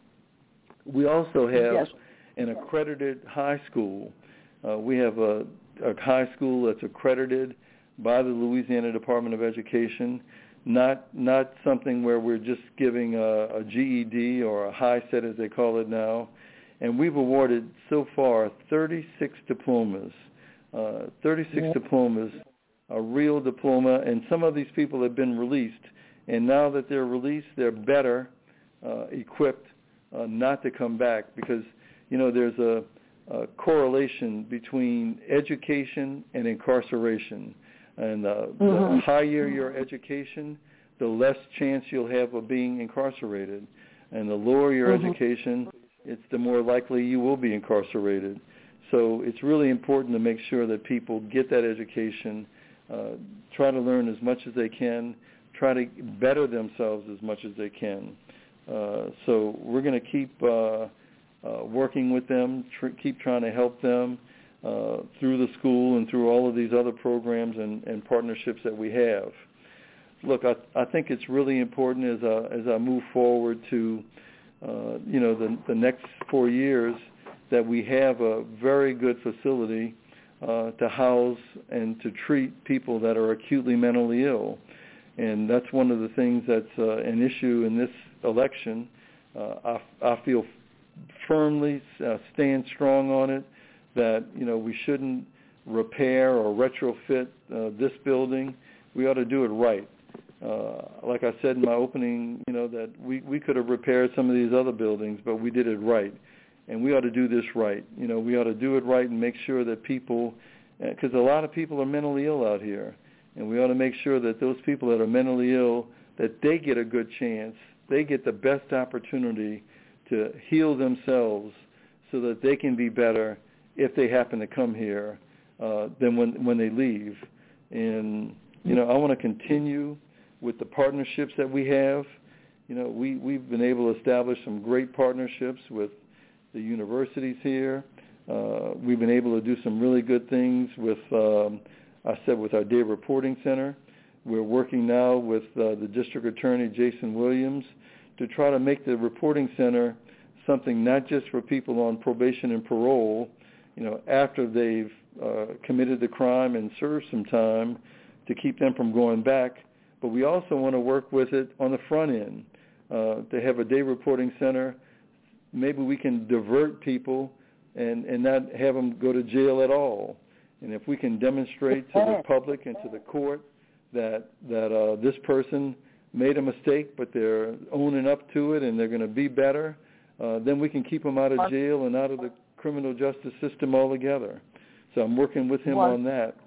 We also have yes. an accredited high school. Uh, we have a, a high school that's accredited by the Louisiana Department of Education, not not something where we're just giving a, a G E D or a high set as they call it now. And we've awarded so far thirty-six diplomas, uh, thirty-six yeah. diplomas, a real diploma, and some of these people have been released. And now that they're released, they're better uh, equipped uh, not to come back because, you know, there's a, a correlation between education and incarceration. And uh, mm-hmm. the higher your education, the less chance you'll have of being incarcerated. And the lower your mm-hmm. education, it's the more likely you will be incarcerated. So it's really important to make sure that people get that education, uh, try to learn as much as they can, try to better themselves as much as they can. Uh, so we're going to keep uh, uh, working with them, tr- keep trying to help them uh, through the school and through all of these other programs and, and partnerships that we have. Look, I, I think it's really important as I, as I move forward to Uh, you know, the, the next four years that we have a very good facility uh, to house and to treat people that are acutely mentally ill. And that's one of the things that's uh, an issue in this election. Uh, I, I feel firmly, uh, stand strong on it, that, you know, we shouldn't repair or retrofit uh, this building. We ought to do it right. Uh, like I said in my opening, you know, that we, we could have repaired some of these other buildings, but we did it right. And we ought to do this right. You know, we ought to do it right and make sure that people, because a lot of people are mentally ill out here, and we ought to make sure that those people that are mentally ill, that they get a good chance, they get the best opportunity to heal themselves so that they can be better if they happen to come here uh, than when, when they leave. And, you know, I want to continue with the partnerships that we have. You know, we, we've been able to establish some great partnerships with the universities here. Uh, we've been able to do some really good things with, um, I said, with our day reporting center. We're working now with uh, the district attorney, Jason Williams, to try to make the reporting center something not just for people on probation and parole, you know, after they've uh, committed the crime and served some time, to keep them from going back. But we also want to work with it on the front end, uh, to have a day reporting center. Maybe we can divert people and, and not have them go to jail at all. And if we can demonstrate to the public and to the court that, that uh, this person made a mistake, but they're owning up to it and they're going to be better, uh, then we can keep them out of jail and out of the criminal justice system altogether. So I'm working with him on that.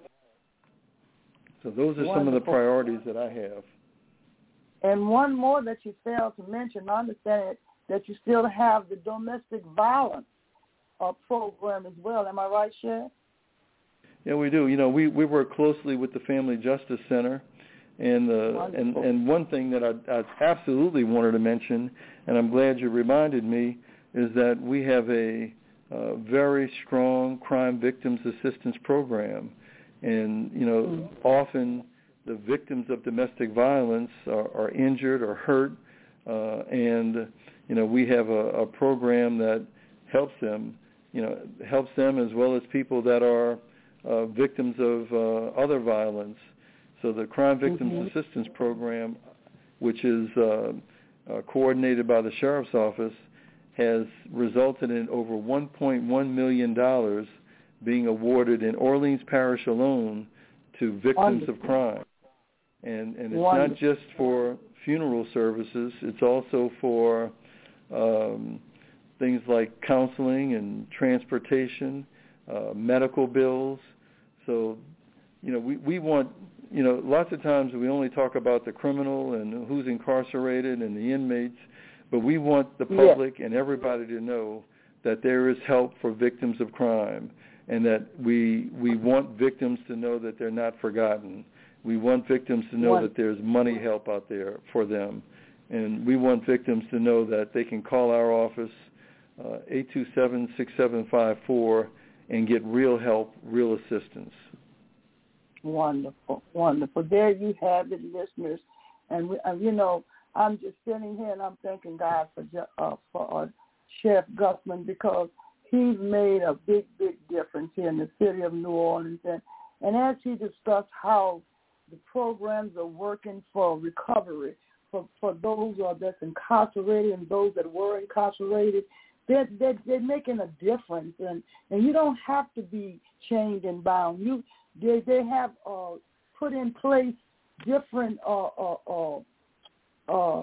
So those are Wonderful. Some of the priorities that I have. And one more that you failed to mention, I understand that you still have the domestic violence uh, program as well. Am I right, Sheriff? Yeah, we do. You know, we, we work closely with the Family Justice Center. And uh, and, and one thing that I, I absolutely wanted to mention, and I'm glad you reminded me, is that we have a uh, very strong crime victims assistance program. And, you know, mm-hmm. often the victims of domestic violence are, are injured or hurt, uh, and, you know, we have a, a program that helps them, you know, helps them as well as people that are uh, victims of uh, other violence. So the Crime Victims mm-hmm. Assistance Program, which is uh, uh, coordinated by the Sheriff's Office, has resulted in over one point one million dollars being awarded in Orleans Parish alone to victims Wonderful. of crime. And, and it's Wonderful. not just for funeral services. It's also for um, things like counseling and transportation, uh, medical bills. So, you know, we, we want, you know, lots of times we only talk about the criminal and who's incarcerated and the inmates, but we want the public yes. and everybody to know that there is help for victims of crime, and that we we want victims to know that they're not forgotten. We want victims to know that there's money help out there for them. And we want victims to know that they can call our office, uh, eight two seven, six seven five four, and get real help, real assistance. Wonderful, wonderful. There you have it, listeners. And, we, and you know, I'm just sitting here and I'm thanking God for uh, for uh, Sheriff Gusman, because he's made a big, big difference here in the city of New Orleans. And, and as he discussed how the programs are working for recovery, for, for those uh, that's incarcerated and those that were incarcerated, they're, they're, they're making a difference. And, and you don't have to be chained and bound. You They, they have uh, put in place different, uh, uh, uh, uh,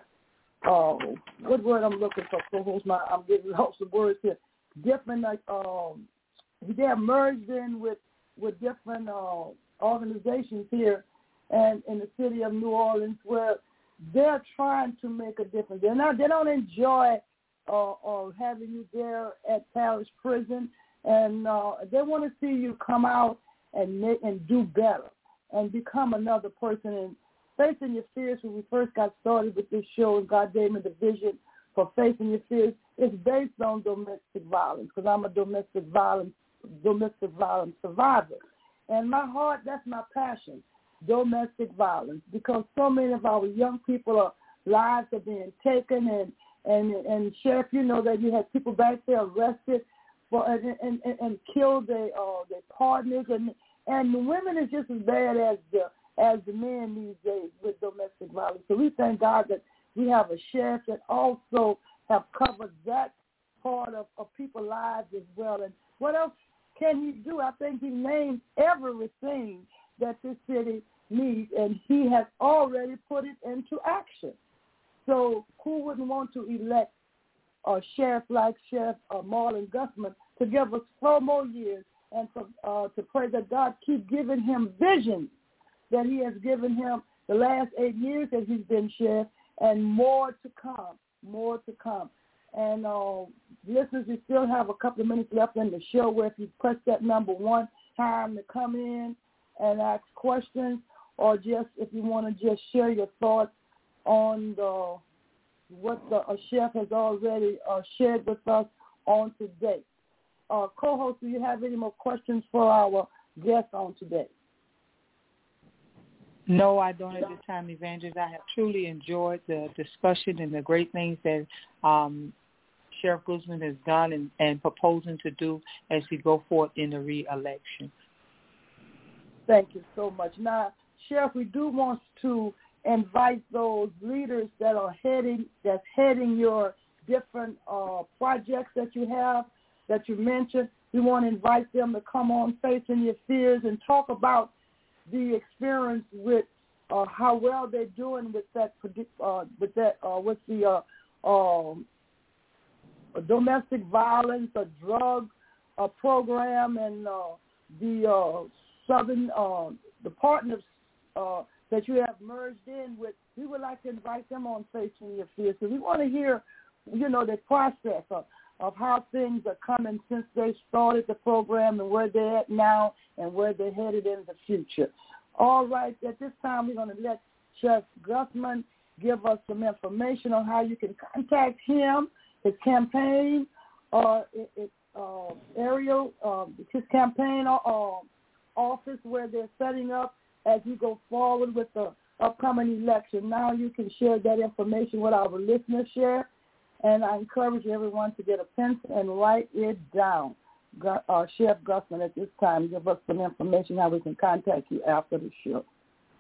uh, what word I'm looking for? Co-host, my, I'm getting lots of words here. Different, like, um, they have merged in with, with different uh, organizations here and in the city of New Orleans, where they're trying to make a difference. They're not, they don't enjoy uh, uh, having you there at Parish Prison, and uh, they want to see you come out and make, and do better and become another person. And Facing Your Fears, when we first got started with this show, and God gave me the vision for Facing Your Fears, it's based on domestic violence, because I'm a domestic violence domestic violence survivor. And my heart, that's my passion, domestic violence, because so many of our young people are lives are being taken, and and and Sheriff, you know that you have people back there arrested for and and, and, and killed their uh, their partners, and and the women is just as bad as the as the men these days with domestic violence. So we thank God that we have a sheriff that also have covered that part of, of people's lives as well. And what else can he do? I think he named everything that this city needs, and he has already put it into action. So who wouldn't want to elect a sheriff like Sheriff uh, Marlon Gusman to give us four more years, and for, uh, to pray that God keep giving him visions that he has given him the last eight years that he's been sheriff, and more to come, more to come. And uh, listeners, we still have a couple of minutes left in the show, where if you press that number one time to come in and ask questions, or just if you want to just share your thoughts on the, what the uh, chef has already uh, shared with us on today. Uh, co-host, do you have any more questions for our guest on today? No, I don't at this time, Evangelist. I have truly enjoyed the discussion and the great things that um, Sheriff Gusman has done and, and proposing to do as we go forth in the re-election. Thank you so much. Now, Sheriff, we do want to invite those leaders that are heading, that's heading your different uh, projects that you have, that you mentioned. We want to invite them to come on Facing Your Fears and talk about the experience with uh, how well they're doing with that uh, with that uh, with the uh, um, domestic violence, a drug uh, program, and uh, the uh, southern uh, the partners uh, that you have merged in with. We would like to invite them on Facing Your Fears, because we want to hear, you know, the process of, of how things are coming since they started the program, and where they're at now and where they're headed in the future. All right, at this time we're going to let Sheriff Gusman give us some information on how you can contact him, his campaign, uh, his uh, area, uh, his campaign uh, office where they're setting up as you go forward with the upcoming election. Now you can share that information with our listeners, Sheriff, and I encourage everyone to get a pencil and write it down. Uh, Sheriff Gusman, at this time, give us some information how we can contact you after the show.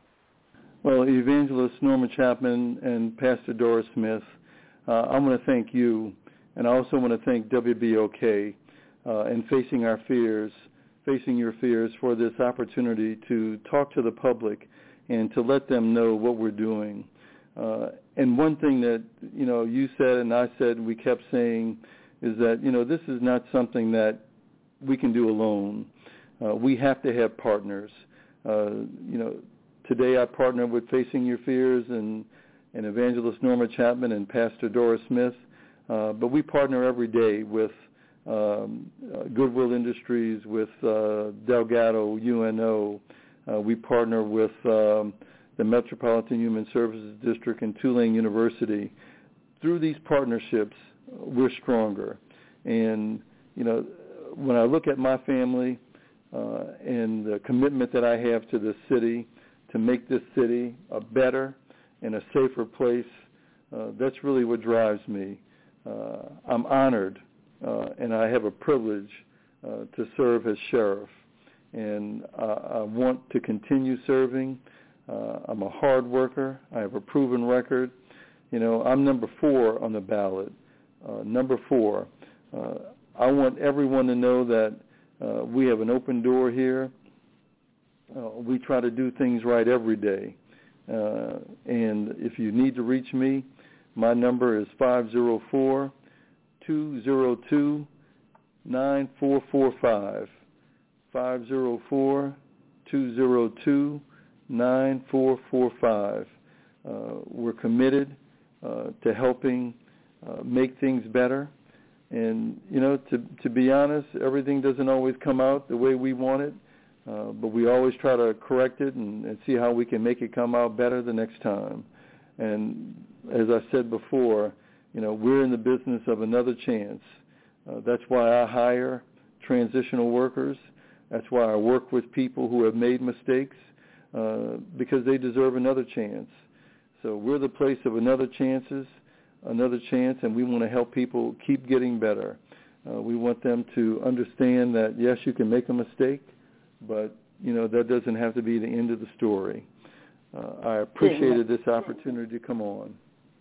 Well, Evangelist Norma Chapman and Pastor Doris Smith, uh, I want to thank you, and I also want to thank W B O K uh, and Facing Our Fears, Facing Your Fears for this opportunity to talk to the public and to let them know what we're doing. Uh, and one thing that, you know, you said and I said and we kept saying is that, you know, this is not something that we can do alone. Uh, we have to have partners. Uh, you know, today I partner with Facing Your Fears and, and Evangelist Norma Chapman and Pastor Doris Smith, uh, but we partner every day with um, uh, Goodwill Industries, with uh, Delgado, U N O. Uh, we partner with um, the Metropolitan Human Services District and Tulane University. Through these partnerships, we're stronger. And, you know, when I look at my family uh, and the commitment that I have to this city, to make this city a better and a safer place, uh, that's really what drives me. Uh, I'm honored, uh, and I have a privilege uh, to serve as sheriff. And uh, I want to continue serving. Uh, I'm a hard worker. I have a proven record. You know, I'm number four on the ballot. Uh, number four. Uh, I want everyone to know that uh, we have an open door here. Uh, we try to do things right every day. Uh, and if you need to reach me, my number is five oh four, two oh two, nine four four five. five oh four, two oh two, nine four four five. Uh, we're committed uh, to helping uh, make things better. And, you know, to, to be honest, everything doesn't always come out the way we want it. Uh, but we always try to correct it and, and see how we can make it come out better the next time. And as I said before, you know, we're in the business of another chance. Uh, that's why I hire transitional workers. That's why I work with people who have made mistakes, uh, because they deserve another chance. So we're the place of another chances, another chance, and we want to help people keep getting better. Uh, we want them to understand that, yes, you can make a mistake, but, you know, that doesn't have to be the end of the story. Uh, I appreciated this opportunity to come on.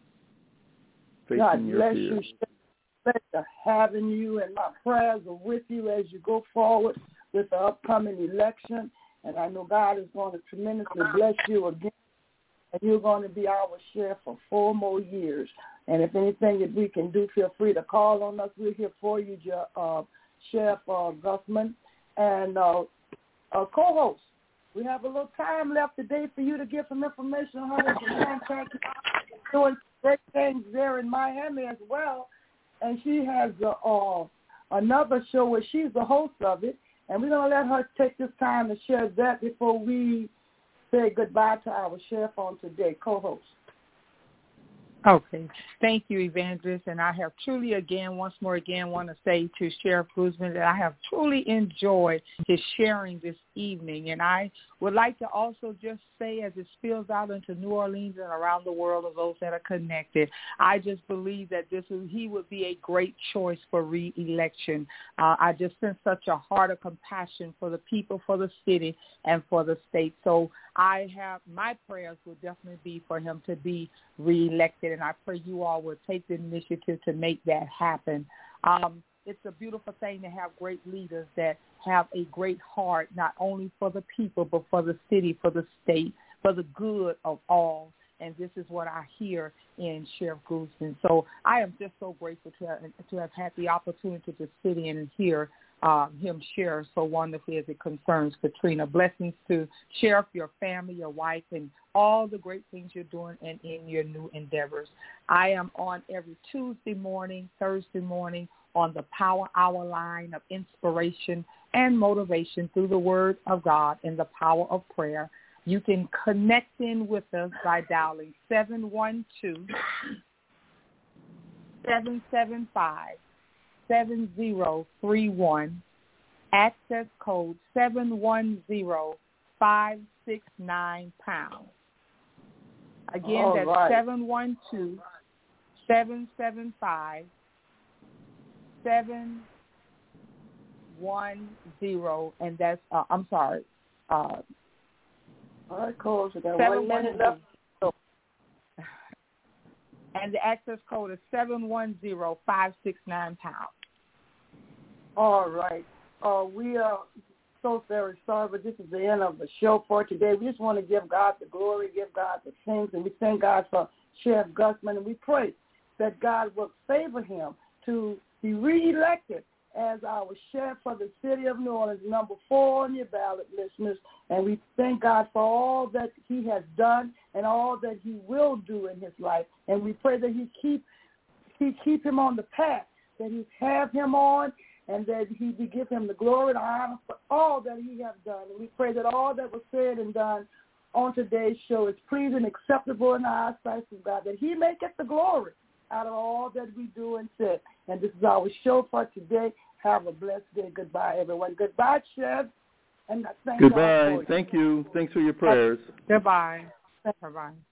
Facing God Your bless Fears. you. Pleasure having you, and my prayers are with you as you go forward with the upcoming election. And I know God is going to tremendously bless you again, and you're going to be our sheriff for four more years. And if anything that we can do, feel free to call on us. We're here for you, uh, Sheriff uh, Gusman. And uh, uh, co-host, we have a little time left today for you to give some information on how they can contact you. Doing great things there in Miami as well. And she has uh, uh, another show where she's the host of it. And we're going to let her take this time to share that before we say goodbye to our sheriff on today, co-host. Okay. Thank you, Evangelist. And I have truly, again, once more again, want to say to Sheriff Guzman that I have truly enjoyed his sharing this evening. And I would like to also just say, as it spills out into New Orleans and around the world of those that are connected, I just believe that this is, he would be a great choice for re-election. Uh, I just sense such a heart of compassion for the people, for the city, and for the state. So I have, my prayers will definitely be for him to be re-elected, and I pray you all will take the initiative to make that happen. Um, it's a beautiful thing to have great leaders that have a great heart, not only for the people, but for the city, for the state, for the good of all. And this is what I hear in Sheriff Guzman. So I am just so grateful to have, to have had the opportunity to sit in and hear uh, him share so wonderfully as it concerns Katrina. Blessings to Sheriff, your family, your wife, and all the great things you're doing and in your new endeavors. I am on every Tuesday morning, Thursday morning on the Power Hour line of inspiration and motivation through the Word of God and the power of prayer. You can connect in with us by dialing seven one two, seven seven five, seven zero three one, access code seven one zero, five six nine pound. Again, All that's right. seven one two, seven seven five, seven one zero, and that's, uh, I'm sorry, uh, All right, Coach. We got Seven one minute one left. And the access code is seven one zero five six nine pound. All right. Uh, we are so very sorry, but this is the end of the show for today. We just want to give God the glory, give God the thanks, and we thank God for Sheriff Gusman, and we pray that God will favor him to be reelected as our sheriff for the city of New Orleans, number four on your ballot, listeners. And we thank God for all that he has done and all that he will do in his life. And we pray that he keep he keep him on the path, that he have him on, and that he be give him the glory and honor for all that he has done. And we pray that all that was said and done on today's show is pleasing and acceptable in our eyesight of God, that he may get the glory out of all that we do and say. And this is our show for today. Have a blessed day. Goodbye, everyone. Goodbye, Chef. And thank Goodbye. you. Thank you. Thanks for your prayers. Goodbye. Bye-bye.